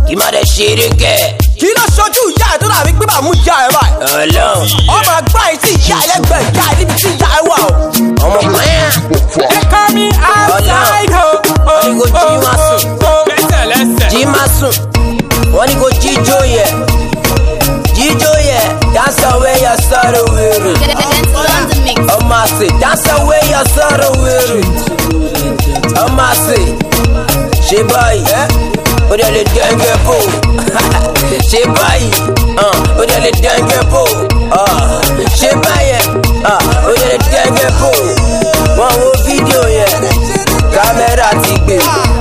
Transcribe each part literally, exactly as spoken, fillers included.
kí má dẹ̀ ṣeré kẹ́. kí ló ṣojú ìyá ẹ̀ tó dàbí pé màmú ìyá ẹ̀ báyìí. Ọlọ́run. ọmọ àgbà yìí tí ìyá ẹlẹ́gbẹ̀ẹ́ ìyá ẹ̀ níbi tí ìyá ẹ̀ wà o. ọmọ pẹ́ẹ́n. they call me outside ho. wọ́n ní kò jí má sùn. lẹ́sẹ̀ lẹ́sẹ̀. jí má sùn. wọ́n ní kò jíjó yẹ. jíjó yẹ. dance away your sorrow weary. ọmọ àṣẹ dance away your sorrow weary. ọmọ àṣẹ ṣe báyìí. ó dẹ̀ lè dẹ́ngẹ́ bò. ṣe báyìí. ó dẹ̀ lè dẹ́ngẹ́ bò. ṣe báyẹn. ó dẹ̀ lè dẹ́ngẹ́ bò. wọ́n wo fídíò yẹn. kámẹ́rà ti gbé.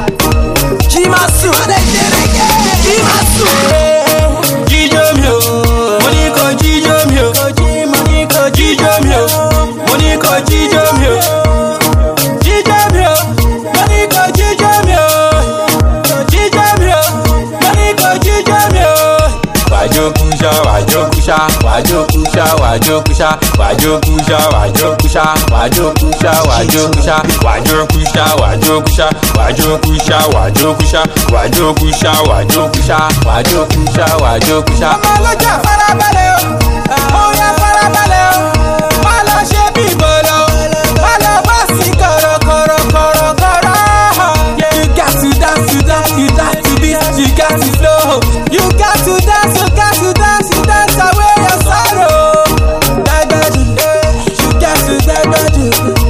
jí má sùn. jí má sùn. jíjó mi o. mo ní kó jíjó mi o. mo ní kó jíjó mi o. mo ní kó jíjó mi o. jíjó mi o. mo ní kó jíjó mi o. jíjó mi o. mo ní kó jíjó mi o. Wajokusha, wajokusha, wajokusha, wajokusha, wajokusha, wajokusha, wajokusha, wajokusha, wajokusha, wajokusha, wajokusha, wajokusha, wajokusha, wajokusha, wajokusha, wajokusha. ọmọ ọlọ́jà farabalẹ̀ o. ó yá farabalẹ̀ o. má lọ ṣe bí bọ̀lọ̀ o. má lọ bá sí kọ̀rọ̀kọ̀rọ̀kọ̀rọ̀kọ̀rọ̀. You got to dance, you dance, you dance to this, you got to flow. You got to dance, you got to dance, you dance away your sorrow. Dagbadu, you got to dagbadu.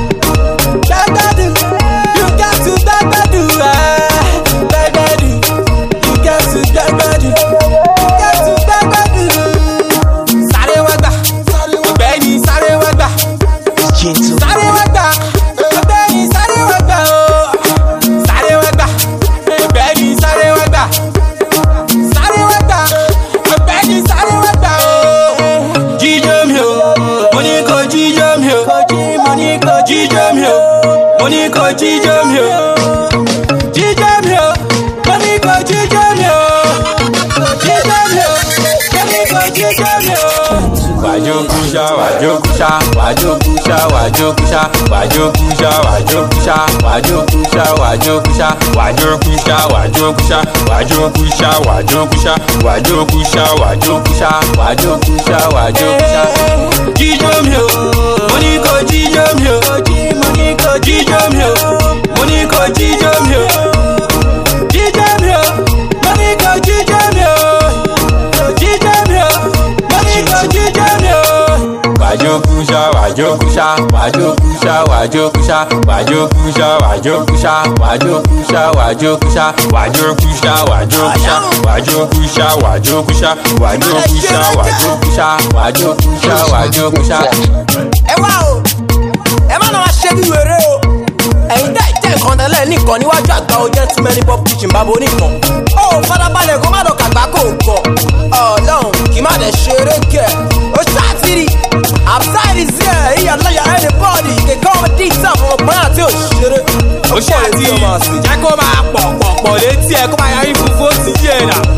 Dagbadu, you got to dagbadu. ah. Dagbadu, you got to dagbadu. You got to dagbadu. Sáré wá gbà, ọ̀gbẹ́ni sáré wá gbà. Sáré wá gbà, ọ̀gbẹ́ni sáré wá gbà o. Sáré wá gbà, ọ̀gbẹ́ni sáré wá gbà. Sáré wá gbà, ọ̀gbẹ́ni sáré wá gbà o. Jíjó mi o, mo ní kó jíjó mi o. Mo ní kó jíjó mi o. Mo ní kó jíjó mi o. Jíjó mi o, mo ní kó jíjó mi o. Jíjó mi o, mo ní kó jíjó mi o. Wajokusha, wajokusha, wajokusha, wajokusha, wajokusha, wajokusha, wajokusha, wajokusha, wajokusha, wajokusha, wajokusha, wajokusha, wajokusha, wajokusha, wajokusha, wajokusha. Jíjó mi o, mo ní kó jíjó mi o. Mo ní kó jíjó mi o. Mo ní kó jíjó mi o. Jíjó mi o, mo ní kó jíjó mi o. Jíjó mi o, mo ní kó jíjó mi o. Wajokusha, wajokusha, wajokusha, wajokusha, wajokusha, wajokusha, wajokusha, wajokusha, wajokusha, wajokusha, wajokusha, wajokusha, wajokusha, wajokusha, wajokusha, wajokusha. Ẹ wá o, ẹ má náà wá ṣe bí wèrè o. Ẹ̀yin dá ìtẹ́ nǹkan tẹ́lẹ̀ nìkan níwájú àgbà o jẹ́ too many pop kitchen bàbá oníkan. Ó farabalẹ̀ kó má lọ kàgbá kò kọ̀. Ọlọ́run kì má dẹ̀ ṣeré kẹ̀. Ó ṣáàtìrì. Outside is here, ìyá lọ́yà anybody. Kèkọ́ ọmọ díìtà fún ọgbọ́n àti òṣèré. ó ṣe àti jẹ́ kó máa pọ̀ pọ̀ pọ̀ létí ẹ̀ kó máa yarí funfun ó ti yé e nà.